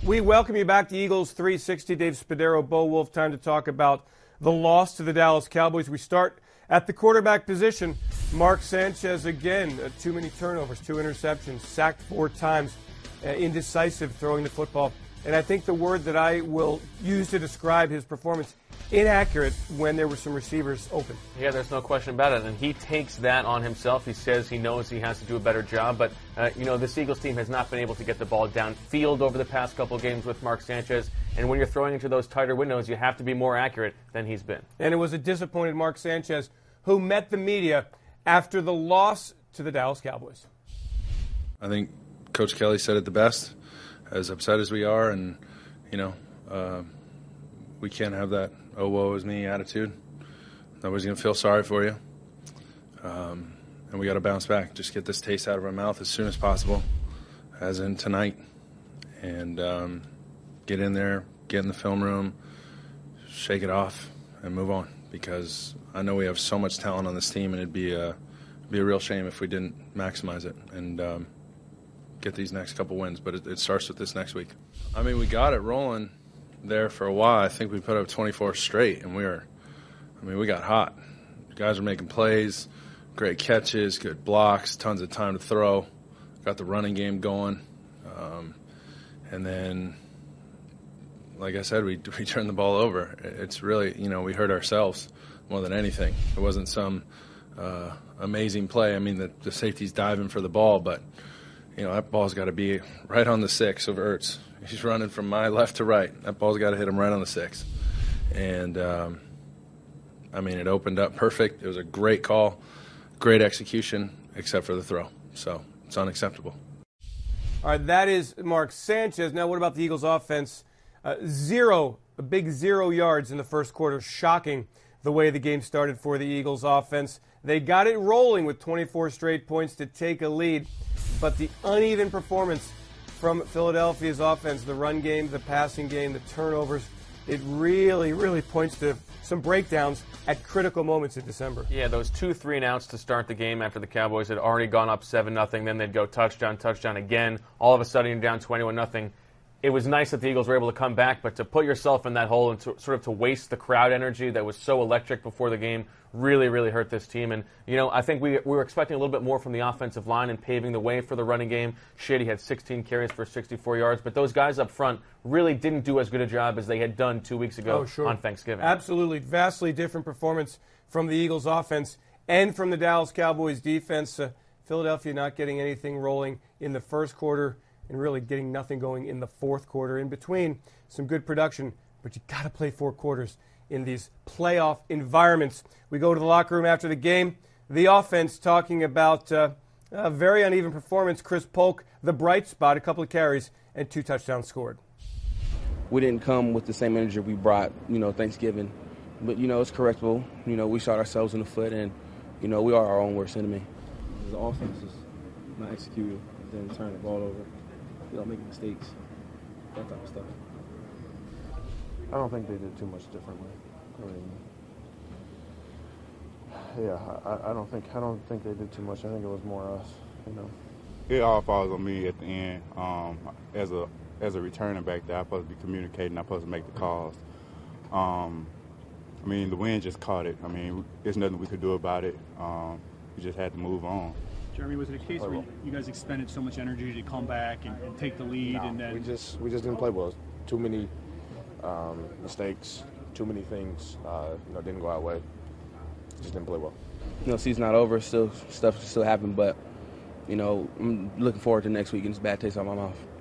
We welcome you back to Eagles 360. Dave Spadaro, Bo Wolf. Time to talk about the loss to the Dallas Cowboys. We start at the quarterback position. Mark Sanchez again, too many turnovers, 2 interceptions, sacked 4 times, indecisive throwing the football. And I think the word that I will use to describe his performance, inaccurate when there were some receivers open. Yeah, there's no question about it. And he takes that on himself. He says he knows he has to do a better job. But, this Eagles team has not been able to get the ball downfield over the past couple games with Mark Sanchez. And when you're throwing into those tighter windows, you have to be more accurate than he's been. And it was a disappointed Mark Sanchez who met the media after the loss to the Dallas Cowboys. I think Coach Kelly said it the best. As upset as we are, and we can't have that "oh woe is me" attitude. Nobody's gonna feel sorry for you, and we got to bounce back. Just get this taste out of our mouth as soon as possible, as in tonight, and get in there, get in the film room, shake it off, and move on. Because I know we have so much talent on this team, and it'd be a real shame if we didn't maximize it and get these next couple wins, but it starts with this next week. I mean, we got it rolling there for a while. I think we put up 24 straight, and we got hot. The guys were making plays, great catches, good blocks, tons of time to throw, got the running game going. And then, like I said, we turned the ball over. It's really, we hurt ourselves more than anything. It wasn't some amazing play. I mean, the safety's diving for the ball, but that ball's got to be right on the 6 of Ertz. He's running from my left to right. That ball's got to hit him right on the 6. And, it opened up perfect. It was a great call, great execution, except for the throw. So it's unacceptable. All right, that is Mark Sanchez. Now what about the Eagles offense? A big 0 yards in the first quarter. Shocking the way the game started for the Eagles offense. They got it rolling with 24 straight points to take a lead. But the uneven performance from Philadelphia's offense, the run game, the passing game, the turnovers, it really, really points to some breakdowns at critical moments in December. Yeah, those 2 3-and-outs to start the game after the Cowboys had already gone up 7-0. Then they'd go touchdown again. All of a sudden, you're down 21-0. It was nice that the Eagles were able to come back, but to put yourself in that hole and to waste the crowd energy that was so electric before the game really, really hurt this team. And, I think we were expecting a little bit more from the offensive line and paving the way for the running game. Shady had 16 carries for 64 yards, but those guys up front really didn't do as good a job as they had done 2 weeks ago on Thanksgiving. Absolutely. Vastly different performance from the Eagles offense and from the Dallas Cowboys defense. Philadelphia not getting anything rolling in the first quarter and really getting nothing going in the fourth quarter. In between, some good production, but you got to play 4 quarters in these playoff environments. We go to the locker room after the game. The offense talking about a very uneven performance. Chris Polk, the bright spot, a couple of carries and 2 touchdowns scored. We didn't come with the same energy we brought, Thanksgiving. But, it's correctable. We shot ourselves in the foot, and, we are our own worst enemy. The offense is not executing, then turn the ball over. Making mistakes, that type of stuff. I don't think they did too much differently. I don't think they did too much. I think it was more us. It all falls on me at the end. As a returning back, that I'm supposed to be communicating. I'm supposed to make the calls. The wind just caught it. There's nothing we could do about it. We just had to move on. Jeremy, was it a case where you guys expended so much energy to come back and take the lead? No, and then we just didn't play well. Too many mistakes, too many things, didn't go our way. Just didn't play well. Season's not over. Stuff still happen, but I'm looking forward to next week, and it's a bad taste out of my mouth.